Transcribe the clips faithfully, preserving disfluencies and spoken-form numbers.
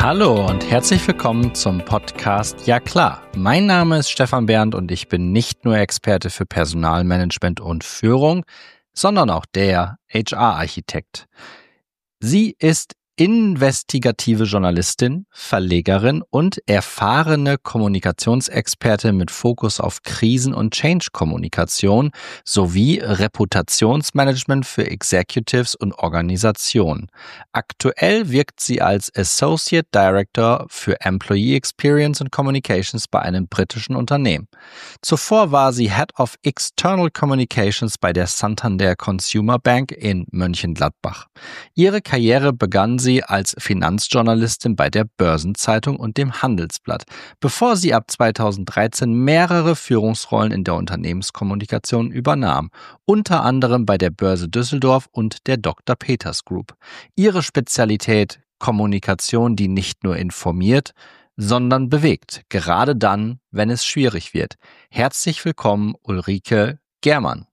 Hallo und herzlich willkommen zum Podcast Ja klar. Mein Name ist Stefan Bernd und ich bin nicht nur Experte für Personalmanagement und Führung, sondern auch der H R-Architekt. Sie ist investigative Journalistin, Verlegerin und erfahrene Kommunikationsexpertin mit Fokus auf Krisen- und Change-Kommunikation sowie Reputationsmanagement für Executives und Organisationen. Aktuell wirkt sie als Associate Director für Employee Experience and Communications bei einem britischen Unternehmen. Zuvor war sie Head of External Communications bei der Santander Consumer Bank in Mönchengladbach. Ihre Karriere begann sie als Finanzjournalistin bei der Börsenzeitung und dem Handelsblatt, bevor sie ab zweitausenddreizehn mehrere Führungsrollen in der Unternehmenskommunikation übernahm, unter anderem bei der Börse Düsseldorf und der Doktor Peters Group. Ihre Spezialität: Kommunikation, die nicht nur informiert, sondern bewegt, gerade dann, wenn es schwierig wird. Herzlich willkommen, Ulrike Germann.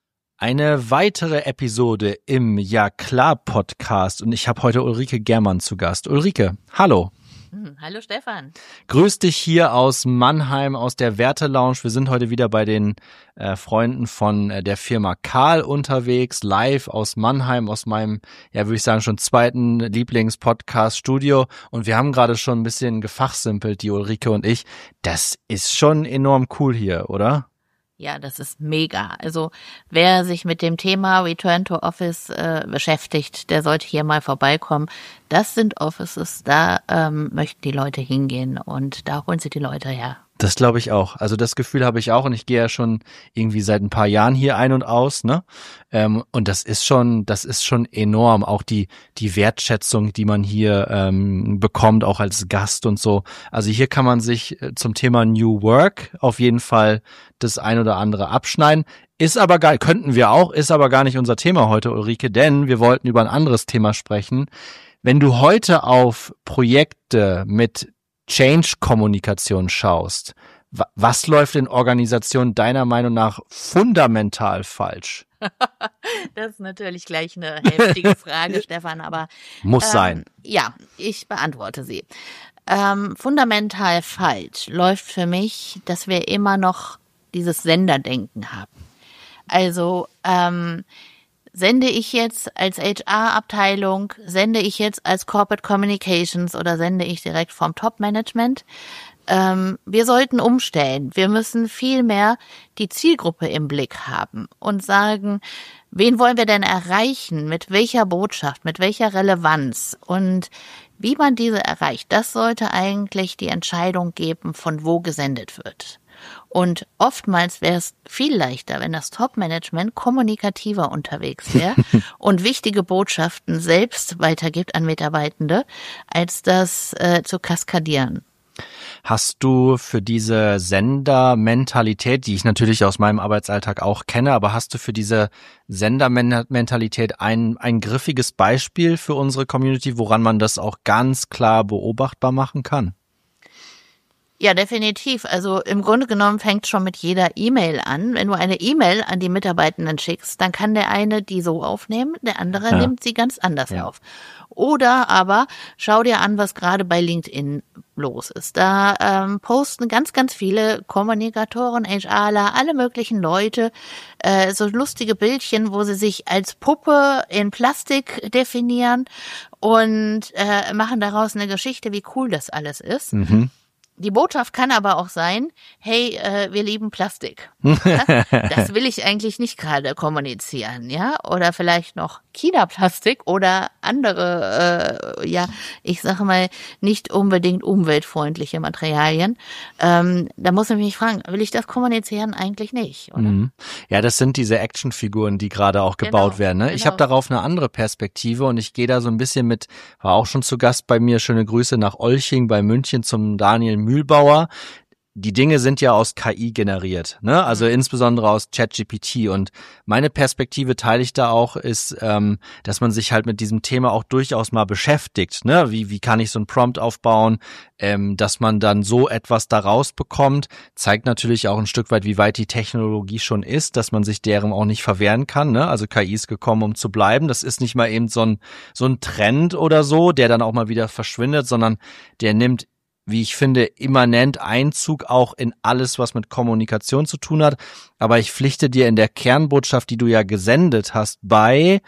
Eine weitere Episode im Ja klar Podcast und ich habe heute Ulrike Germann zu Gast. Ulrike, hallo. Hm, hallo Stefan. Grüß dich hier aus Mannheim, aus der Werte Lounge. Wir sind heute wieder bei den äh, Freunden von äh, der Firma Karl unterwegs, live aus Mannheim, aus meinem, ja würde ich sagen, schon zweiten Lieblings-Podcast-Studio. Und wir haben gerade schon ein bisschen gefachsimpelt, die Ulrike und ich. Das ist schon enorm cool hier, oder? Ja, das ist mega. Also wer sich mit dem Thema Return to Office äh, beschäftigt, der sollte hier mal vorbeikommen. Das sind Offices, da ähm, möchten die Leute hingehen und da holen sie die Leute her. Das glaube ich auch. Also das Gefühl habe ich auch und ich gehe ja schon irgendwie seit ein paar Jahren hier ein und aus, ne? Ähm, und das ist schon, das ist schon enorm. Auch die die Wertschätzung, die man hier ähm, bekommt, auch als Gast und so. Also hier kann man sich zum Thema New Work auf jeden Fall das ein oder andere abschneiden. Ist aber gar, könnten wir auch, ist aber gar nicht unser Thema heute, Ulrike, denn wir wollten über ein anderes Thema sprechen. Wenn du heute auf Projekte mit Change-Kommunikation schaust, was läuft in Organisationen deiner Meinung nach fundamental falsch? Das ist natürlich gleich eine heftige Frage, Stefan, aber muss ähm, sein. Ja, ich beantworte sie. Ähm, fundamental falsch läuft für mich, dass wir immer noch dieses Senderdenken haben. Also ähm, Sende ich jetzt als H R-Abteilung, sende ich jetzt als Corporate Communications oder sende ich direkt vom Top-Management? Ähm, wir sollten umstellen. Wir müssen viel mehr die Zielgruppe im Blick haben und sagen, wen wollen wir denn erreichen? Mit welcher Botschaft? Mit welcher Relevanz? Und wie man diese erreicht, das sollte eigentlich die Entscheidung geben, von wo gesendet wird. Und oftmals wäre es viel leichter, wenn das Top-Management kommunikativer unterwegs wäre und wichtige Botschaften selbst weitergibt an Mitarbeitende, als das äh, zu kaskadieren. Hast du für diese Sendermentalität, die ich natürlich aus meinem Arbeitsalltag auch kenne, aber hast du für diese Sendermentalität ein, ein griffiges Beispiel für unsere Community, woran man das auch ganz klar beobachtbar machen kann? Ja, definitiv. Also im Grunde genommen fängt schon mit jeder E-Mail an. Wenn du eine E-Mail an die Mitarbeitenden schickst, dann kann der eine die so aufnehmen, der andere ja. nimmt sie ganz anders ja. auf. Oder aber schau dir an, was gerade bei LinkedIn los ist. Da ähm, posten ganz, ganz viele Kommunikatoren, HRler, alle möglichen Leute äh, so lustige Bildchen, wo sie sich als Puppe in Plastik definieren und äh, machen daraus eine Geschichte, wie cool das alles ist. Mhm. Die Botschaft kann aber auch sein, hey, äh, wir lieben Plastik. Ja? Das will ich eigentlich nicht gerade kommunizieren, ja? Oder vielleicht noch China-Plastik oder andere, äh, ja, ich sage mal, nicht unbedingt umweltfreundliche Materialien. Ähm, da muss ich mich fragen, will ich das kommunizieren? Eigentlich nicht, oder? Mhm. Ja, das sind diese Actionfiguren, die gerade auch gebaut genau, werden. Ne? Genau. Ich habe darauf eine andere Perspektive und ich gehe da so ein bisschen mit, war auch schon zu Gast bei mir, schöne Grüße nach Olching bei München zum Daniel Mühlbauer. die Dinge sind ja aus K I generiert, ne? Also mhm. insbesondere aus ChatGPT. Und meine Perspektive teile ich da auch, ist, ähm, dass man sich halt mit diesem Thema auch durchaus mal beschäftigt, ne? Wie wie kann ich so ein Prompt aufbauen, ähm, dass man dann so etwas da rausbekommt, zeigt natürlich auch ein Stück weit, wie weit die Technologie schon ist, dass man sich deren auch nicht verwehren kann, ne? Also K I ist gekommen, um zu bleiben. Das ist nicht mal eben so ein so ein Trend oder so, der dann auch mal wieder verschwindet, sondern der nimmt, wie ich finde, immanent Einzug auch in alles, was mit Kommunikation zu tun hat. Aber ich pflichte dir in der Kernbotschaft, die du ja gesendet hast, bei,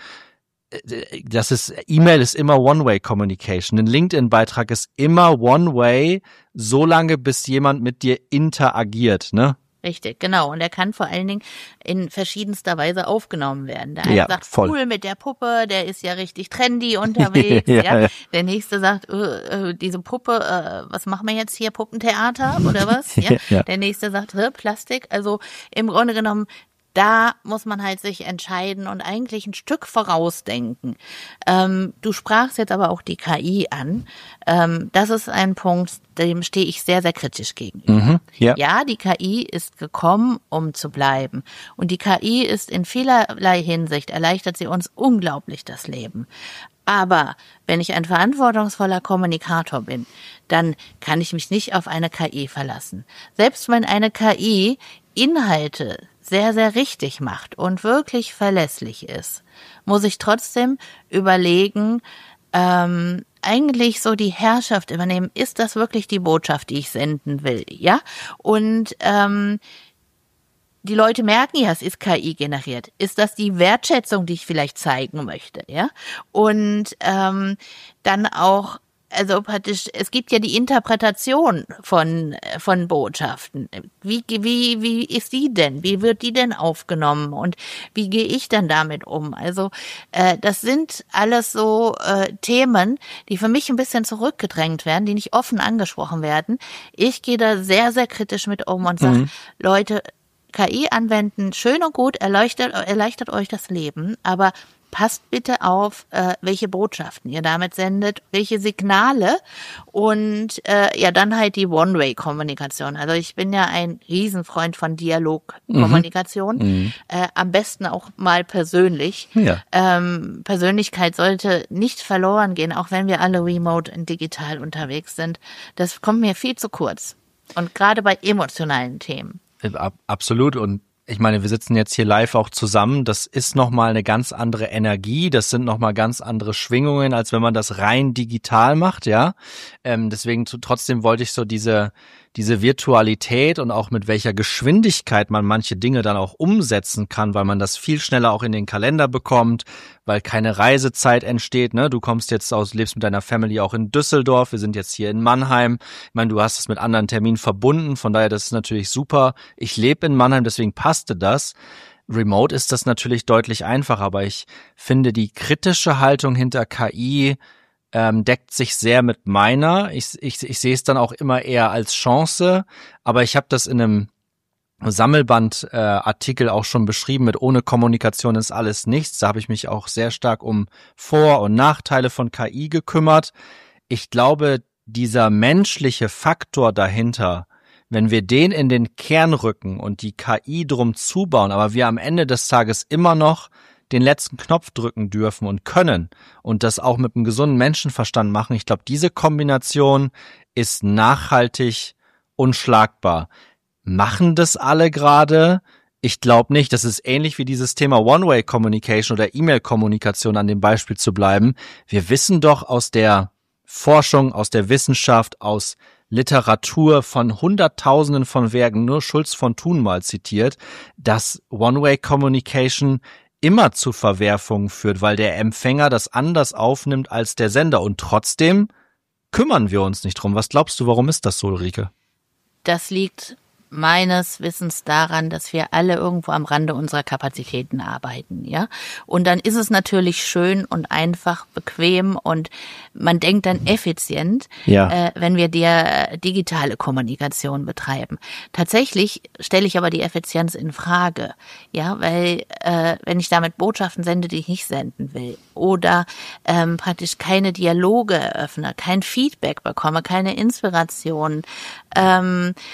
das ist, E-Mail ist immer One-Way-Communication. Ein LinkedIn-Beitrag ist immer One-Way, solange bis jemand mit dir interagiert, ne? Richtig, genau. Und er kann vor allen Dingen in verschiedenster Weise aufgenommen werden. Der eine ja, sagt, voll. Cool mit der Puppe, der ist ja richtig trendy unterwegs. ja, ja. Der nächste sagt, äh, diese Puppe, äh, was machen wir jetzt hier, Puppentheater oder was? Ja. ja. Der nächste sagt, Plastik. Also im Grunde genommen, da muss man halt sich entscheiden und eigentlich ein Stück vorausdenken. Ähm, du sprachst jetzt aber auch die K I an. Ähm, das ist ein Punkt, dem stehe ich sehr, sehr kritisch gegenüber. Mhm, ja. ja, die K I ist gekommen, um zu bleiben. Und die K I ist in vielerlei Hinsicht, erleichtert sie uns unglaublich das Leben. Aber wenn ich ein verantwortungsvoller Kommunikator bin, dann kann ich mich nicht auf eine K I verlassen. Selbst wenn eine K I Inhalte sehr, sehr richtig macht und wirklich verlässlich ist, muss ich trotzdem überlegen, ähm, eigentlich so die Herrschaft übernehmen. Ist das wirklich die Botschaft, die ich senden will? Ja? Und ähm, die Leute merken ja, es ist K I generiert. Ist das die Wertschätzung, die ich vielleicht zeigen möchte? Ja? Und ähm, dann auch, also praktisch, es gibt ja die Interpretation von von Botschaften. Wie wie wie ist die denn? Wie wird die denn aufgenommen? Und wie gehe ich dann damit um? Also äh, das sind alles so äh, Themen, die für mich ein bisschen zurückgedrängt werden, die nicht offen angesprochen werden. Ich gehe da sehr sehr kritisch mit um und sage, mhm. Leute, K I anwenden, schön und gut, erleichtert erleichtert euch das Leben, aber passt bitte auf, äh, welche Botschaften ihr damit sendet, welche Signale und äh, ja dann halt die One-Way-Kommunikation. Also ich bin ja ein Riesenfreund von Dialogkommunikation, mhm. äh, am besten auch mal persönlich. Ja. Ähm, Persönlichkeit sollte nicht verloren gehen, auch wenn wir alle remote und digital unterwegs sind. Das kommt mir viel zu kurz. Und gerade bei emotionalen Themen. Absolut. Und ich meine, wir sitzen jetzt hier live auch zusammen. Das ist nochmal eine ganz andere Energie. Das sind nochmal ganz andere Schwingungen, als wenn man das rein digital macht, ja. Ähm, deswegen trotzdem wollte ich so diese, diese Virtualität und auch mit welcher Geschwindigkeit man manche Dinge dann auch umsetzen kann, weil man das viel schneller auch in den Kalender bekommt, weil keine Reisezeit entsteht, ne? Du kommst jetzt aus, lebst mit deiner Family auch in Düsseldorf. Wir sind jetzt hier in Mannheim. Ich meine, du hast es mit anderen Terminen verbunden. Von daher, das ist natürlich super. Ich lebe in Mannheim, deswegen passte das. Remote ist das natürlich deutlich einfacher, aber ich finde, die kritische Haltung hinter K I ähm, deckt sich sehr mit meiner. Ich, ich, ich sehe es dann auch immer eher als Chance, aber ich habe das in einem Sammelband-Artikel äh, auch schon beschrieben mit ohne Kommunikation ist alles nichts. Da habe ich mich auch sehr stark um Vor- und Nachteile von K I gekümmert. Ich glaube, dieser menschliche Faktor dahinter, wenn wir den in den Kern rücken und die K I drum zubauen, aber wir am Ende des Tages immer noch den letzten Knopf drücken dürfen und können und das auch mit einem gesunden Menschenverstand machen, ich glaube, diese Kombination ist nachhaltig unschlagbar. Machen das alle gerade? Ich glaube nicht. Das ist ähnlich wie dieses Thema One-Way-Communication oder E-Mail-Kommunikation, an dem Beispiel zu bleiben. Wir wissen doch aus der Forschung, aus der Wissenschaft, aus Literatur von Hunderttausenden von Werken, nur Schulz von Thun mal zitiert, dass One-Way-Communication immer zu Verwerfungen führt, weil der Empfänger das anders aufnimmt als der Sender. Und trotzdem kümmern wir uns nicht drum. Was glaubst du, warum ist das so, Ulrike? Das liegt meines Wissens daran, dass wir alle irgendwo am Rande unserer Kapazitäten arbeiten, ja. Und dann ist es natürlich schön und einfach, bequem und man denkt dann effizient, ja. äh, wenn wir der digitale Kommunikation betreiben. Tatsächlich stelle ich aber die Effizienz in Frage, ja, weil äh, wenn ich damit Botschaften sende, die ich nicht senden will, oder ähm, praktisch keine Dialoge eröffne, kein Feedback bekomme, keine Inspiration, ähm,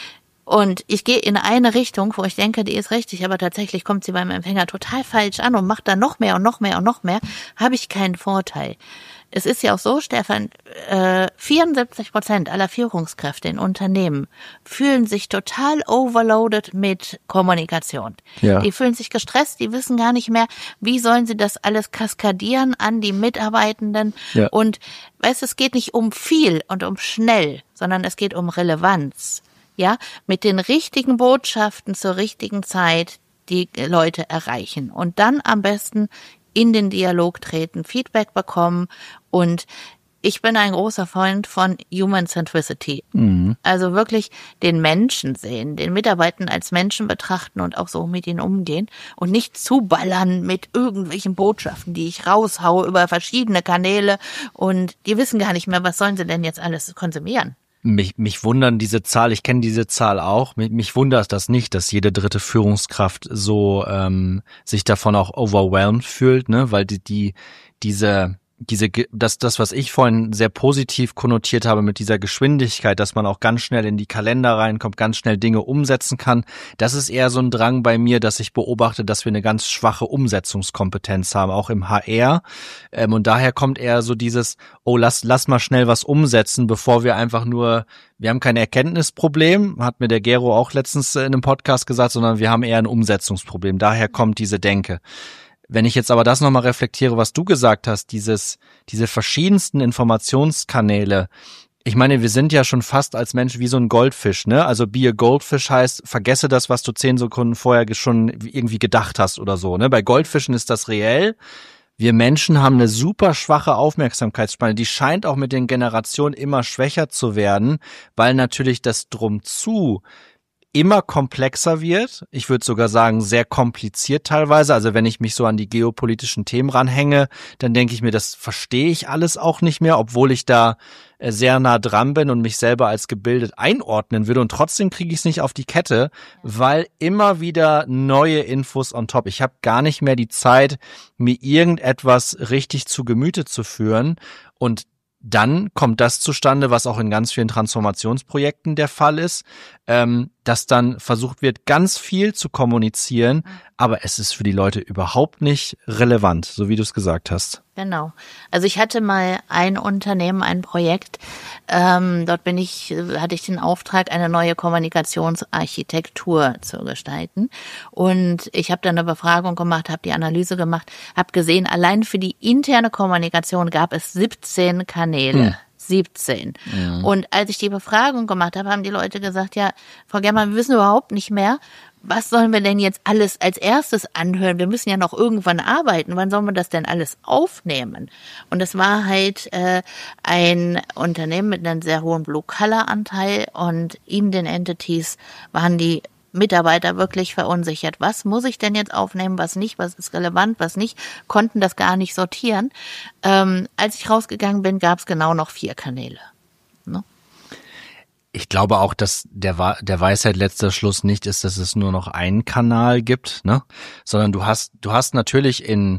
Und ich gehe in eine Richtung, wo ich denke, die ist richtig, aber tatsächlich kommt sie beim Empfänger total falsch an und macht dann noch mehr und noch mehr und noch mehr, habe ich keinen Vorteil. Es ist ja auch so, Stefan, äh, vierundsiebzig Prozent aller Führungskräfte in Unternehmen fühlen sich total overloaded mit Kommunikation. Ja. Die fühlen sich gestresst, die wissen gar nicht mehr, wie sollen sie das alles kaskadieren an die Mitarbeitenden. Ja. Und weißt, es geht nicht um viel und um schnell, sondern es geht um Relevanz. Ja, mit den richtigen Botschaften zur richtigen Zeit die Leute erreichen und dann am besten in den Dialog treten, Feedback bekommen, und ich bin ein großer Freund von Human Centricity. Mhm. Also wirklich den Menschen sehen, den Mitarbeitenden als Menschen betrachten und auch so mit ihnen umgehen und nicht zuballern mit irgendwelchen Botschaften, die ich raushaue über verschiedene Kanäle, und die wissen gar nicht mehr, was sollen sie denn jetzt alles konsumieren. Mich, mich wundern diese Zahl, ich kenne diese Zahl auch, mich, mich wundert das nicht, dass jede dritte Führungskraft so ähm, sich davon auch overwhelmed fühlt, ne, weil die, die diese diese das das was ich vorhin sehr positiv konnotiert habe mit dieser Geschwindigkeit, dass man auch ganz schnell in die Kalender reinkommt, ganz schnell Dinge umsetzen kann, das ist eher so ein Drang bei mir, dass ich beobachte, dass wir eine ganz schwache Umsetzungskompetenz haben, auch im H R, ähm, und daher kommt eher so dieses, oh, lass lass mal schnell was umsetzen, bevor wir einfach nur, wir haben kein Erkenntnisproblem, hat mir der Gero auch letztens in einem Podcast gesagt, sondern wir haben eher ein Umsetzungsproblem, daher kommt diese Denke. Wenn ich jetzt aber das nochmal reflektiere, was du gesagt hast, dieses, diese verschiedensten Informationskanäle, ich meine, wir sind ja schon fast als Mensch wie so ein Goldfisch, ne? Also be a Goldfish heißt, vergesse das, was du zehn Sekunden vorher schon irgendwie gedacht hast oder so, ne? Bei Goldfischen ist das reell. Wir Menschen haben eine super schwache Aufmerksamkeitsspanne, die scheint auch mit den Generationen immer schwächer zu werden, weil natürlich das Drumzu immer komplexer wird. Ich würde sogar sagen, sehr kompliziert teilweise. Also wenn ich mich so an die geopolitischen Themen ranhänge, dann denke ich mir, das verstehe ich alles auch nicht mehr, obwohl ich da sehr nah dran bin und mich selber als gebildet einordnen würde. Und trotzdem kriege ich es nicht auf die Kette, weil immer wieder neue Infos on top. Ich habe gar nicht mehr die Zeit, mir irgendetwas richtig zu Gemüte zu führen. Und dann kommt das zustande, was auch in ganz vielen Transformationsprojekten der Fall ist, ähm, dass dann versucht wird, ganz viel zu kommunizieren, aber es ist für die Leute überhaupt nicht relevant, so wie du es gesagt hast. Genau. Also ich hatte mal ein Unternehmen, ein Projekt, ähm, dort bin ich, hatte ich den Auftrag, eine neue Kommunikationsarchitektur zu gestalten. Und ich habe dann eine Befragung gemacht, habe die Analyse gemacht, habe gesehen, allein für die interne Kommunikation gab es siebzehn Kanäle. Hm. siebzehn. Ja. Und als ich die Befragung gemacht habe, haben die Leute gesagt, ja, Frau Germann, wir wissen überhaupt nicht mehr, was sollen wir denn jetzt alles als erstes anhören? Wir müssen ja noch irgendwann arbeiten. Wann sollen wir das denn alles aufnehmen? Und es war halt äh, ein Unternehmen mit einem sehr hohen Blue-Color-Anteil, und in den Entities waren die Mitarbeiter wirklich verunsichert. Was muss ich denn jetzt aufnehmen, was nicht, was ist relevant, was nicht, konnten das gar nicht sortieren. Ähm, als ich rausgegangen bin, gab es genau noch vier Kanäle. Ne? Ich glaube auch, dass der, der Weisheit letzter Schluss nicht ist, dass es nur noch einen Kanal gibt, ne? Sondern du hast, du hast natürlich in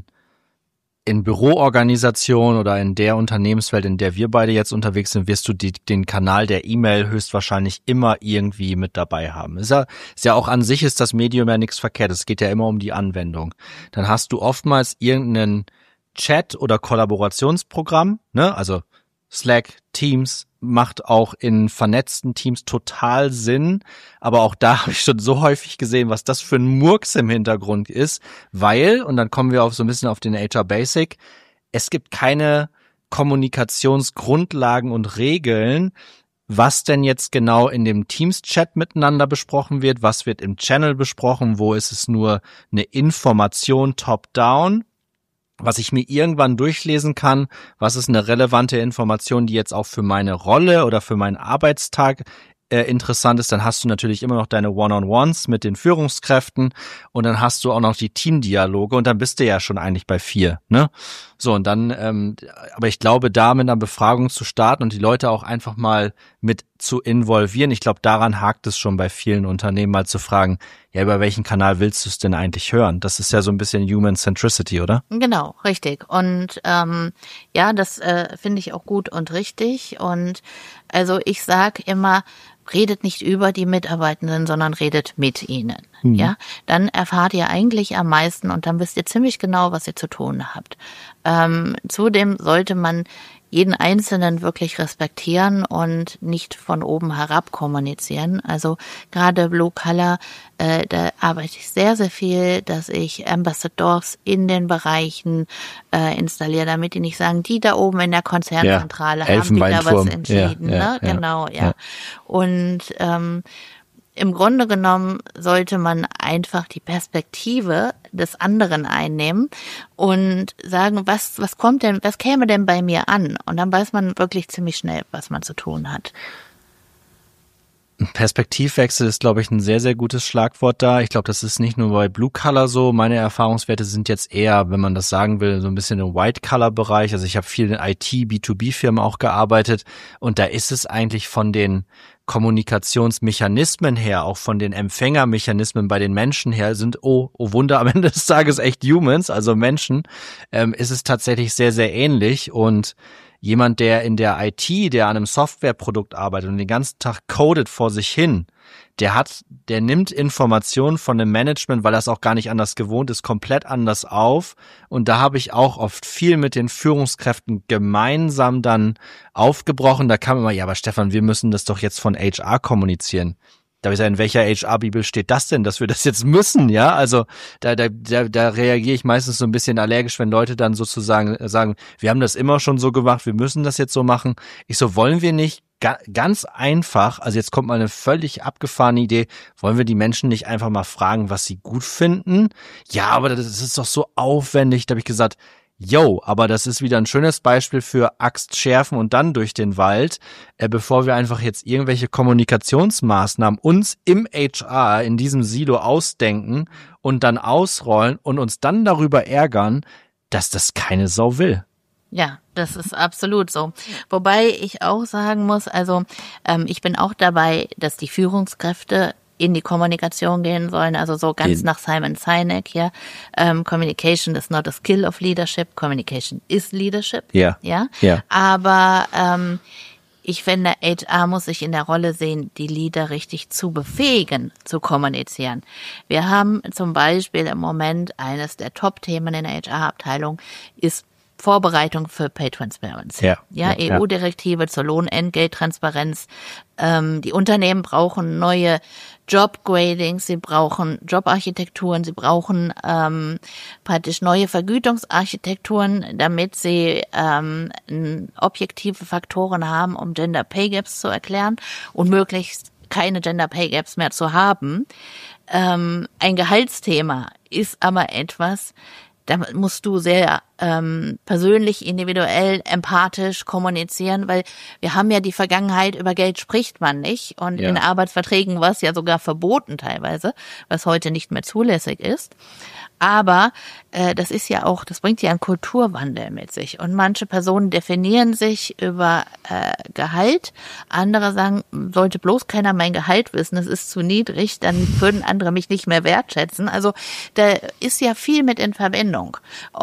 in Büroorganisationen oder in der Unternehmenswelt, in der wir beide jetzt unterwegs sind, wirst du die, den Kanal der E-Mail höchstwahrscheinlich immer irgendwie mit dabei haben. Ist ja, ist ja auch an sich ist das Medium ja nichts Verkehrtes. Es geht ja immer um die Anwendung. Dann hast du oftmals irgendeinen Chat- oder Kollaborationsprogramm, ne? Also Slack, Teams macht auch in vernetzten Teams total Sinn, aber auch da habe ich schon so häufig gesehen, was das für ein Murks im Hintergrund ist, weil, und dann kommen wir auf so ein bisschen auf den H R Basic, es gibt keine Kommunikationsgrundlagen und Regeln, was denn jetzt genau in dem Teams-Chat miteinander besprochen wird, was wird im Channel besprochen, wo ist es nur eine Information top-down, was ich mir irgendwann durchlesen kann, was ist eine relevante Information, die jetzt auch für meine Rolle oder für meinen Arbeitstag äh, interessant ist. Dann hast du natürlich immer noch deine One-on-Ones mit den Führungskräften, und dann hast du auch noch die Teamdialoge, und dann bist du ja schon eigentlich bei vier, ne? So, und dann, ähm, aber ich glaube, da mit einer Befragung zu starten und die Leute auch einfach mal mit zu involvieren. Ich glaube, daran hakt es schon bei vielen Unternehmen, mal zu fragen, ja, über welchen Kanal willst du es denn eigentlich hören? Das ist ja so ein bisschen Human Centricity, oder? Genau, richtig. Und ähm, ja, das äh, finde ich auch gut und richtig. Und also ich sage immer, redet nicht über die Mitarbeitenden, sondern redet mit ihnen. Mhm. Ja, dann erfahrt ihr eigentlich am meisten und dann wisst ihr ziemlich genau, was ihr zu tun habt. Ähm, zudem sollte man jeden Einzelnen wirklich respektieren und nicht von oben herab kommunizieren. Also gerade Blue Collar, äh, da arbeite ich sehr, sehr viel, dass ich Ambassadors in den Bereichen äh, installiere, damit die nicht sagen, die da oben in der Konzernzentrale ja, haben die da was entschieden. Ja, ja, ne? ja, Genau, ja. ja. Und ähm, im Grunde genommen sollte man einfach die Perspektive des anderen einnehmen und sagen, was, was kommt denn, was käme denn bei mir an? Und dann weiß man wirklich ziemlich schnell, was man zu tun hat. Perspektivwechsel ist, glaube ich, ein sehr, sehr gutes Schlagwort da. Ich glaube, das ist nicht nur bei Blue Collar so. Meine Erfahrungswerte sind jetzt eher, wenn man das sagen will, so ein bisschen im White Collar Bereich. Also ich habe viel in I T, B zwei B Firmen auch gearbeitet und da ist es eigentlich von den Kommunikationsmechanismen her, auch von den Empfängermechanismen bei den Menschen her, sind, oh, oh Wunder, am Ende des Tages echt Humans, also Menschen, ähm, ist es tatsächlich sehr, sehr ähnlich. Und jemand, der in der I T, der an einem Softwareprodukt arbeitet und den ganzen Tag codet vor sich hin, der hat, der nimmt Informationen von dem Management, weil er es auch gar nicht anders gewohnt ist, komplett anders auf. Und da habe ich auch oft viel mit den Führungskräften gemeinsam dann aufgebrochen. Da kam immer, ja, aber Stefan, wir müssen das doch jetzt von H R kommunizieren. Da habe ich gesagt, in welcher H R-Bibel steht das denn, dass wir das jetzt müssen, ja? Also da, da, da, da reagiere ich meistens so ein bisschen allergisch, wenn Leute dann sozusagen sagen, wir haben das immer schon so gemacht, wir müssen das jetzt so machen. Ich so, wollen wir nicht ga, ganz einfach, also jetzt kommt mal eine völlig abgefahrene Idee, wollen wir die Menschen nicht einfach mal fragen, was sie gut finden? Ja, aber das ist doch so aufwendig. Da habe ich gesagt, yo, aber das ist wieder ein schönes Beispiel für Axt schärfen und dann durch den Wald, äh, bevor wir einfach jetzt irgendwelche Kommunikationsmaßnahmen uns im H R in diesem Silo ausdenken und dann ausrollen und uns dann darüber ärgern, dass das keine Sau will. Ja, das ist absolut so. Wobei ich auch sagen muss, also ähm, ich bin auch dabei, dass die Führungskräfte in die Kommunikation gehen sollen, also so ganz nach Simon Sinek hier. Um, Communication is not a skill of leadership, Communication is leadership. Ja. Ja. Ja. Aber ähm, ich finde, H R muss sich in der Rolle sehen, die Leader richtig zu befähigen, zu kommunizieren. Wir haben zum Beispiel im Moment eines der Top-Themen in der H R-Abteilung ist Vorbereitung für Pay Transparency. Ja, ja, ja, E U-Direktive zur Lohnentgelttransparenz. Ähm, die Unternehmen brauchen neue Jobgradings, sie brauchen Jobarchitekturen, sie brauchen ähm, praktisch neue Vergütungsarchitekturen, damit sie ähm, objektive Faktoren haben, um Gender Pay Gaps zu erklären und möglichst keine Gender Pay Gaps mehr zu haben. Ähm, ein Gehaltsthema ist aber etwas, da musst du sehr ähm, persönlich, individuell, empathisch kommunizieren, weil wir haben ja die Vergangenheit, über Geld spricht man nicht. Und ja. in Arbeitsverträgen war es ja sogar verboten teilweise, was heute nicht mehr zulässig ist. Aber äh, das ist ja auch, das bringt ja einen Kulturwandel mit sich. Und manche Personen definieren sich über äh, Gehalt. Andere sagen, sollte bloß keiner mein Gehalt wissen, es ist zu niedrig, dann würden andere mich nicht mehr wertschätzen. Also da ist ja viel mit in Verbindung.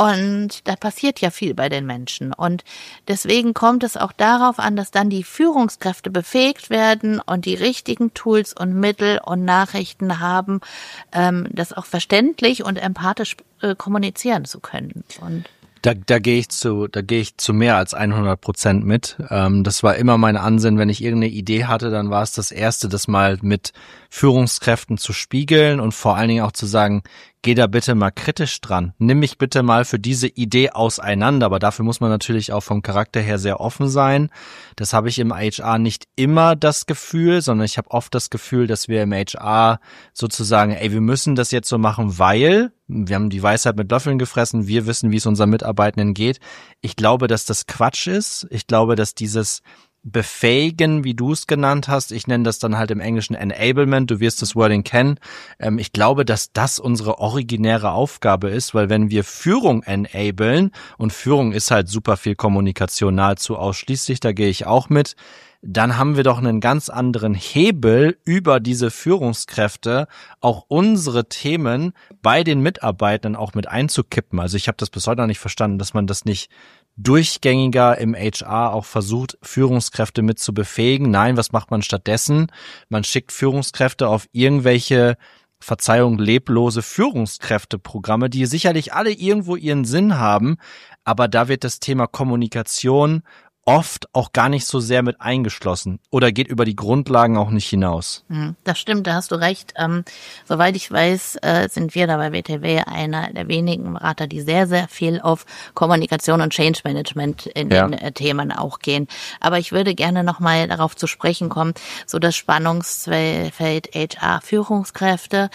Und da passiert ja viel bei den Menschen. Und deswegen kommt es auch darauf an, dass dann die Führungskräfte befähigt werden und die richtigen Tools und Mittel und Nachrichten haben, ähm, das auch verständlich und empathisch äh, kommunizieren zu können. Und Da, da gehe ich zu, da gehe ich zu mehr als hundert Prozent mit. Ähm, das war immer mein Ansinnen, wenn ich irgendeine Idee hatte, dann war es das Erste, das mal mit Führungskräften zu spiegeln und vor allen Dingen auch zu sagen, geh da bitte mal kritisch dran. Nimm mich bitte mal für diese Idee auseinander. Aber dafür muss man natürlich auch vom Charakter her sehr offen sein. Das habe ich im H R nicht immer das Gefühl, sondern ich habe oft das Gefühl, dass wir im H R sozusagen, ey, wir müssen das jetzt so machen, weil wir haben die Weisheit mit Löffeln gefressen, wir wissen, wie es unseren Mitarbeitenden geht. Ich glaube, dass das Quatsch ist. Ich glaube, dass dieses Befähigen, wie du es genannt hast, ich nenne das dann halt im Englischen Enablement, du wirst das Wording kennen. Ähm, ich glaube, dass das unsere originäre Aufgabe ist, weil wenn wir Führung enablen, und Führung ist halt super viel Kommunikation, nahezu ausschließlich, da gehe ich auch mit, dann haben wir doch einen ganz anderen Hebel über diese Führungskräfte, auch unsere Themen bei den Mitarbeitern auch mit einzukippen. Also ich habe das bis heute noch nicht verstanden, dass man das nicht durchgängiger im H R auch versucht, Führungskräfte mit zu befähigen. Nein, was macht man stattdessen? Man schickt Führungskräfte auf irgendwelche, Verzeihung, leblose Führungskräfteprogramme, die sicherlich alle irgendwo ihren Sinn haben, aber da wird das Thema Kommunikation oft auch gar nicht so sehr mit eingeschlossen oder geht über die Grundlagen auch nicht hinaus. Das stimmt, da hast du recht. Ähm, soweit ich weiß, äh, sind wir da bei W T W einer der wenigen Berater, die sehr, sehr viel auf Kommunikation und Change Management in ja. den äh, Themen auch gehen. Aber ich würde gerne nochmal darauf zu sprechen kommen, so das Spannungsfeld H R-Führungskräfte,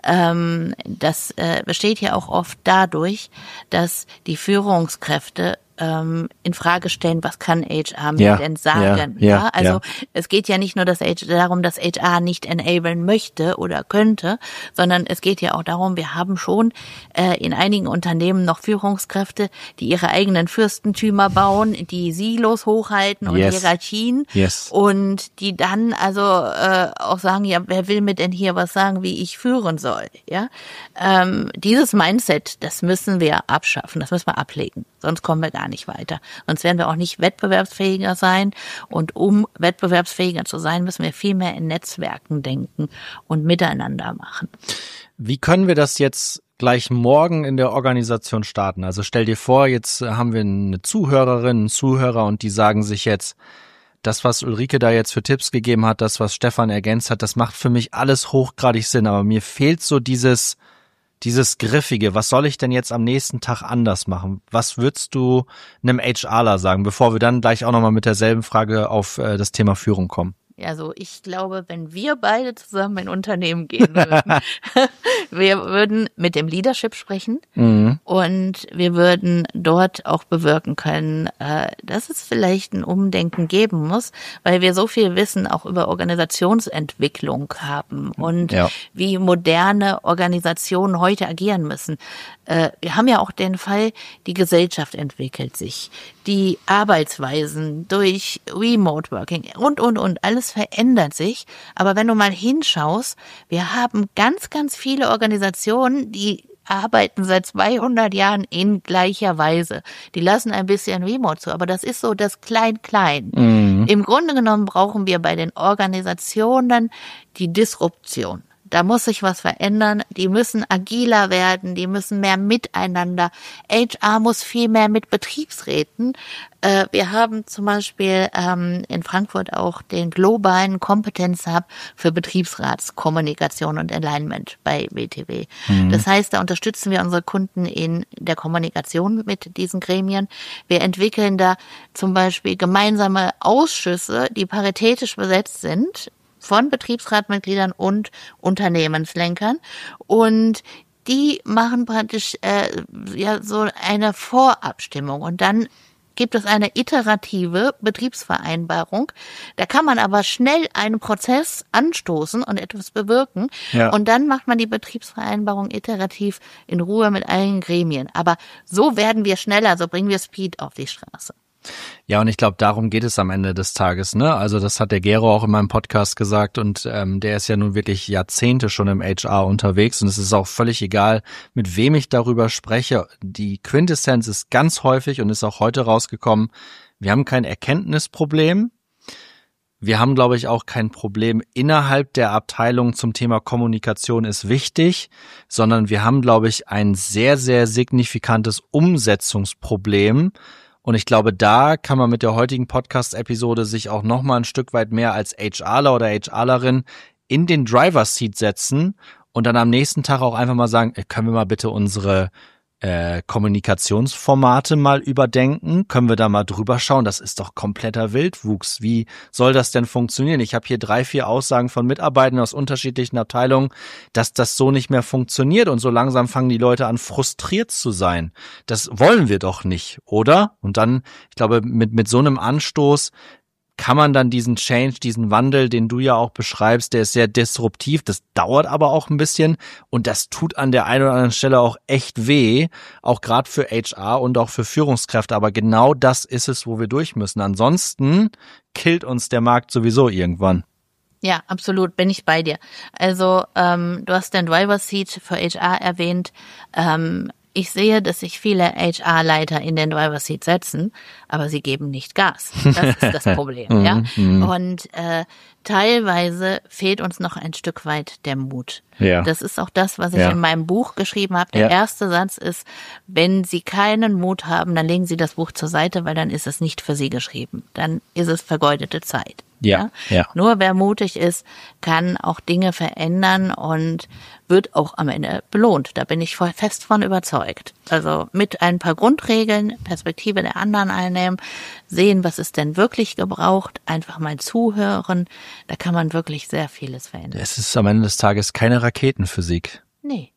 ähm, das äh, besteht ja auch oft dadurch, dass die Führungskräfte in Frage stellen, was kann H R mir ja, denn sagen? Ja, ja, also ja. Es geht ja nicht nur dass H R darum, dass H R nicht enablen möchte oder könnte, sondern es geht ja auch darum, wir haben schon äh, in einigen Unternehmen noch Führungskräfte, die ihre eigenen Fürstentümer bauen, die Silos hochhalten und yes. Hierarchien yes. und die dann also äh, auch sagen, ja, wer will mir denn hier was sagen, wie ich führen soll? Ja, ähm, dieses Mindset, das müssen wir abschaffen, das müssen wir ablegen, sonst kommen wir gar nicht weiter. Sonst werden wir auch nicht wettbewerbsfähiger sein. Und um wettbewerbsfähiger zu sein, müssen wir viel mehr in Netzwerken denken und miteinander machen. Wie können wir das jetzt gleich morgen in der Organisation starten? Also stell dir vor, jetzt haben wir eine Zuhörerin, einen Zuhörer und die sagen sich jetzt, das, was Ulrike da jetzt für Tipps gegeben hat, das, was Stefan ergänzt hat, das macht für mich alles hochgradig Sinn. Aber mir fehlt so dieses Dieses Griffige, was soll ich denn jetzt am nächsten Tag anders machen? Was würdest du einem HRler sagen, bevor wir dann gleich auch nochmal mit derselben Frage auf äh, das Thema Führung kommen? Also ich glaube, wenn wir beide zusammen in Unternehmen gehen würden, wir würden mit dem Leadership sprechen mhm. und wir würden dort auch bewirken können, dass es vielleicht ein Umdenken geben muss, weil wir so viel Wissen auch über Organisationsentwicklung haben und ja. wie moderne Organisationen heute agieren müssen. Wir haben ja auch den Fall, die Gesellschaft entwickelt sich, die Arbeitsweisen durch Remote Working und, und, und, alles verändert sich. Aber wenn du mal hinschaust, wir haben ganz, ganz viele Organisationen, die arbeiten seit zweihundert Jahren in gleicher Weise. Die lassen ein bisschen Remote zu, aber das ist so das Klein-Klein. Mhm. Im Grunde genommen brauchen wir bei den Organisationen die Disruption. Da muss sich was verändern. Die müssen agiler werden, die müssen mehr miteinander. H R muss viel mehr mit Betriebsräten. Äh, wir haben zum Beispiel ähm, in Frankfurt auch den globalen Kompetenzhub für Betriebsratskommunikation und Alignment bei W T W. Mhm. Das heißt, da unterstützen wir unsere Kunden in der Kommunikation mit diesen Gremien. Wir entwickeln da zum Beispiel gemeinsame Ausschüsse, die paritätisch besetzt sind, von Betriebsratmitgliedern und Unternehmenslenkern und die machen praktisch äh, ja so eine Vorabstimmung und dann gibt es eine iterative Betriebsvereinbarung. Da kann man aber schnell einen Prozess anstoßen und etwas bewirken ja. und dann macht man die Betriebsvereinbarung iterativ in Ruhe mit allen Gremien. Aber so werden wir schneller, so bringen wir Speed auf die Straße. Ja, und ich glaube, darum geht es am Ende des Tages, ne? Also das hat der Gero auch in meinem Podcast gesagt und ähm, der ist ja nun wirklich Jahrzehnte schon im H R unterwegs und es ist auch völlig egal, mit wem ich darüber spreche. Die Quintessenz ist ganz häufig und ist auch heute rausgekommen, wir haben kein Erkenntnisproblem. Wir haben, glaube ich, auch kein Problem innerhalb der Abteilung zum Thema Kommunikation ist wichtig, sondern wir haben, glaube ich, ein sehr, sehr signifikantes Umsetzungsproblem. Und ich glaube, da kann man mit der heutigen Podcast-Episode sich auch noch mal ein Stück weit mehr als HRler oder HRlerin in den Driver-Seat setzen und dann am nächsten Tag auch einfach mal sagen, können wir mal bitte unsere äh, Kommunikationsformate mal überdenken? Können wir da mal drüber schauen? Das ist doch kompletter Wildwuchs. Wie soll das denn funktionieren? Ich habe hier drei, vier Aussagen von Mitarbeitern aus unterschiedlichen Abteilungen, dass das so nicht mehr funktioniert und so langsam fangen die Leute an, frustriert zu sein. Das wollen wir doch nicht, oder? Und dann, ich glaube, mit mit so einem Anstoß kann man dann diesen Change, diesen Wandel, den du ja auch beschreibst, der ist sehr disruptiv, das dauert aber auch ein bisschen und das tut an der einen oder anderen Stelle auch echt weh, auch gerade für H R und auch für Führungskräfte, aber genau das ist es, wo wir durch müssen. Ansonsten killt uns der Markt sowieso irgendwann. Ja, absolut, bin ich bei dir. Also ähm, du hast den Driver Seat für H R erwähnt. Ähm, ich sehe, dass sich viele H R-Leiter in den Driver Seat setzen, aber sie geben nicht Gas. Das ist das Problem, ja. Und äh, teilweise fehlt uns noch ein Stück weit der Mut. Ja. Das ist auch das, was ich ja. in meinem Buch geschrieben habe. Der ja. erste Satz ist, wenn Sie keinen Mut haben, dann legen Sie das Buch zur Seite, weil dann ist es nicht für Sie geschrieben. Dann ist es vergeudete Zeit. Ja, ja. ja. Nur wer mutig ist, kann auch Dinge verändern und wird auch am Ende belohnt. Da bin ich fest von überzeugt. Also mit ein paar Grundregeln, Perspektive der anderen einnehmen, sehen, was ist denn wirklich gebraucht, einfach mal zuhören. Da kann man wirklich sehr vieles verändern. Es ist am Ende des Tages keine Raketenphysik. Nee.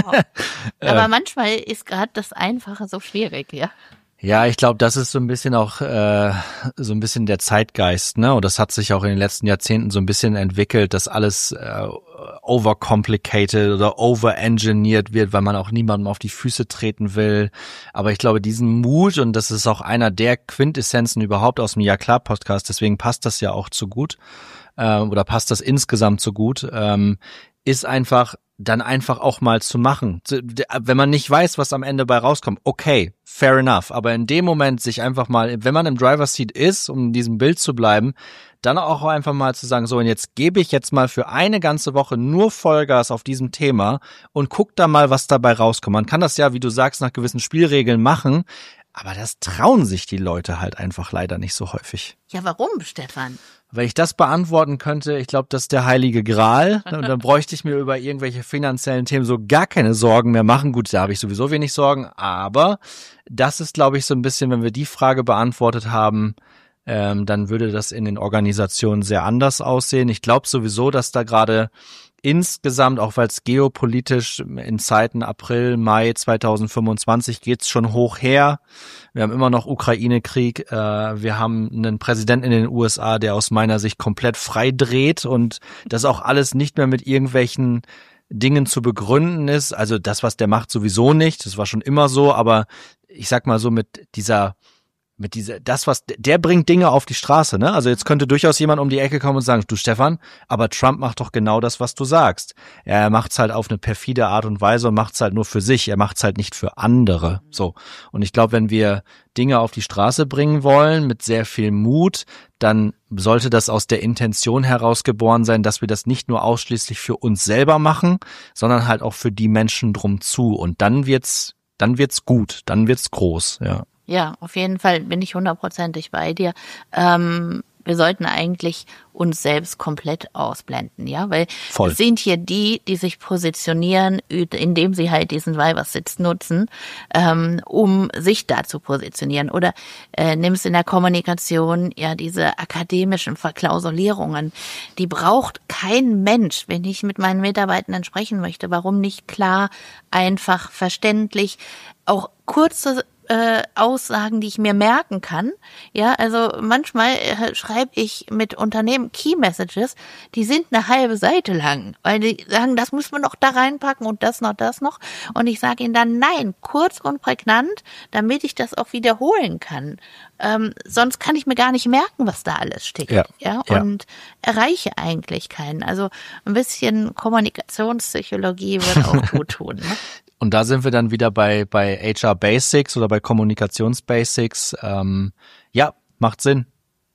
Aber manchmal ist gerade das Einfache so schwierig, ja. Ja, ich glaube, das ist so ein bisschen auch äh, so ein bisschen der Zeitgeist, ne? Und das hat sich auch in den letzten Jahrzehnten so ein bisschen entwickelt, dass alles äh, overcomplicated oder overengineert wird, weil man auch niemandem auf die Füße treten will. Aber ich glaube, diesen Mut, und das ist auch einer der Quintessenzen überhaupt aus dem Ja klar Podcast, deswegen passt das ja auch zu gut, äh, oder passt das insgesamt so gut, ähm, ist einfach dann einfach auch mal zu machen. Wenn man nicht weiß, was am Ende bei rauskommt, okay, fair enough. Aber in dem Moment sich einfach mal, wenn man im Driver's Seat ist, um in diesem Bild zu bleiben, dann auch einfach mal zu sagen, so, und jetzt gebe ich jetzt mal für eine ganze Woche nur Vollgas auf diesem Thema und guck da mal, was dabei rauskommt. Man kann das ja, wie du sagst, nach gewissen Spielregeln machen, aber das trauen sich die Leute halt einfach leider nicht so häufig. Ja, warum, Stefan? Weil ich das beantworten könnte, ich glaube, das ist der heilige Gral. Und dann bräuchte ich mir über irgendwelche finanziellen Themen so gar keine Sorgen mehr machen. Gut, da habe ich sowieso wenig Sorgen. Aber das ist, glaube ich, so ein bisschen, wenn wir die Frage beantwortet haben, ähm, dann würde das in den Organisationen sehr anders aussehen. Ich glaube sowieso, dass da gerade insgesamt, auch weil es geopolitisch in Zeiten April, Mai zweitausendfünfundzwanzig geht's schon hoch her. Wir haben immer noch Ukraine-Krieg. Äh, wir haben einen Präsidenten in den U S A, der aus meiner Sicht komplett frei dreht und das auch alles nicht mehr mit irgendwelchen Dingen zu begründen ist. Also das, was der macht, sowieso nicht. Das war schon immer so. Aber ich sag mal so mit dieser mit dieser, das was, der bringt Dinge auf die Straße, ne? Also jetzt könnte durchaus jemand um die Ecke kommen und sagen, du Stefan, aber Trump macht doch genau das, was du sagst. Er macht's halt auf eine perfide Art und Weise und macht's halt nur für sich. Er macht's halt nicht für andere. So. Und ich glaube, wenn wir Dinge auf die Straße bringen wollen, mit sehr viel Mut, dann sollte das aus der Intention heraus geboren sein, dass wir das nicht nur ausschließlich für uns selber machen, sondern halt auch für die Menschen drum zu. Und dann wird's, dann wird's gut, dann wird's groß, ja. Ja, auf jeden Fall bin ich hundertprozentig bei dir. Ähm, wir sollten eigentlich uns selbst komplett ausblenden, ja, weil Voll. Es sind hier die, die sich positionieren, indem sie halt diesen Driver-Sitz nutzen, ähm, um sich da zu positionieren. Oder äh, nimmst in der Kommunikation ja diese akademischen Verklausulierungen, die braucht kein Mensch, wenn ich mit meinen Mitarbeitenden sprechen möchte. Warum nicht klar, einfach, verständlich, auch kurze Äh, Aussagen, die ich mir merken kann. Ja, also manchmal äh, schreibe ich mit Unternehmen Key Messages, die sind eine halbe Seite lang, weil die sagen, das muss man noch da reinpacken und das noch, das noch. Und ich sage ihnen dann, nein, kurz und prägnant, damit ich das auch wiederholen kann. Ähm, sonst kann ich mir gar nicht merken, was da alles steht. Ja, ja, und ja. erreiche eigentlich keinen. Also ein bisschen Kommunikationspsychologie würde auch gut tun. Ne? Und da sind wir dann wieder bei bei H R Basics oder bei Kommunikationsbasics. Ähm, ja, macht Sinn.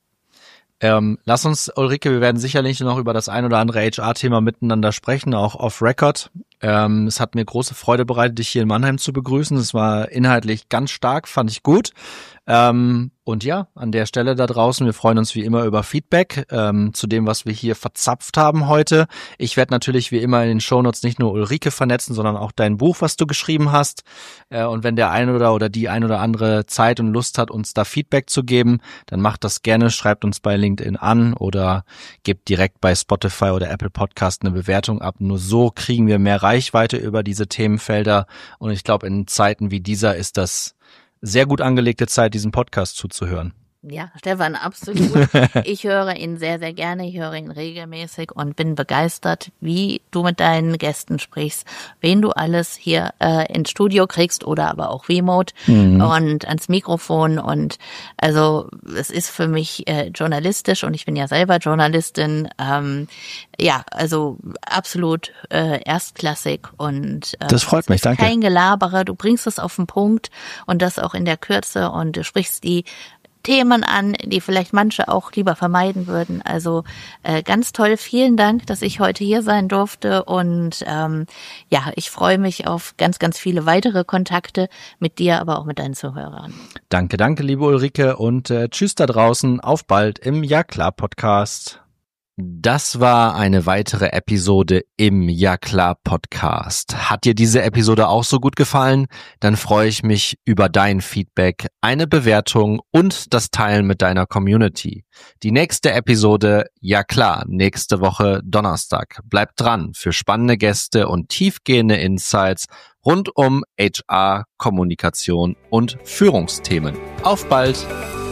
Ähm, lass uns, Ulrike, wir werden sicherlich noch über das ein oder andere H R-Thema miteinander sprechen, auch off-Record. Ähm, es hat mir große Freude bereitet, dich hier in Mannheim zu begrüßen. Es war inhaltlich ganz stark, fand ich gut. Ähm, und ja, an der Stelle da draußen, wir freuen uns wie immer über Feedback ähm, zu dem, was wir hier verzapft haben heute. Ich werde natürlich wie immer in den Shownotes nicht nur Ulrike vernetzen, sondern auch dein Buch, was du geschrieben hast. Äh, und wenn der eine oder oder die ein oder andere Zeit und Lust hat, uns da Feedback zu geben, dann macht das gerne, schreibt uns bei LinkedIn an oder gebt direkt bei Spotify oder Apple Podcast eine Bewertung ab. Nur so kriegen wir mehr Reichweite über diese Themenfelder. Und ich glaube, in Zeiten wie dieser ist das sehr gut angelegte Zeit, diesen Podcast zuzuhören. Ja, Stefan, absolut. Ich höre ihn sehr, sehr gerne. Ich höre ihn regelmäßig und bin begeistert, wie du mit deinen Gästen sprichst, wen du alles hier äh, ins Studio kriegst oder aber auch remote mhm. und ans Mikrofon. Und also es ist für mich äh, journalistisch und ich bin ja selber Journalistin. Ähm, ja, also absolut äh, erstklassig und äh, das freut mich, danke. Kein Gelabere. Du bringst es auf den Punkt und das auch in der Kürze und du sprichst die Themen an, die vielleicht manche auch lieber vermeiden würden. Also äh, ganz toll, vielen Dank, dass ich heute hier sein durfte und ähm, ja, ich freue mich auf ganz, ganz viele weitere Kontakte mit dir, aber auch mit deinen Zuhörern. Danke, danke, liebe Ulrike und äh, tschüss da draußen, auf bald im Ja klar Podcast. Das war eine weitere Episode im Ja klar Podcast. Hat dir diese Episode auch so gut gefallen? Dann freue ich mich über dein Feedback, eine Bewertung und das Teilen mit deiner Community. Die nächste Episode, ja klar, nächste Woche Donnerstag. Bleibt dran für spannende Gäste und tiefgehende Insights rund um H R, Kommunikation und Führungsthemen. Auf bald!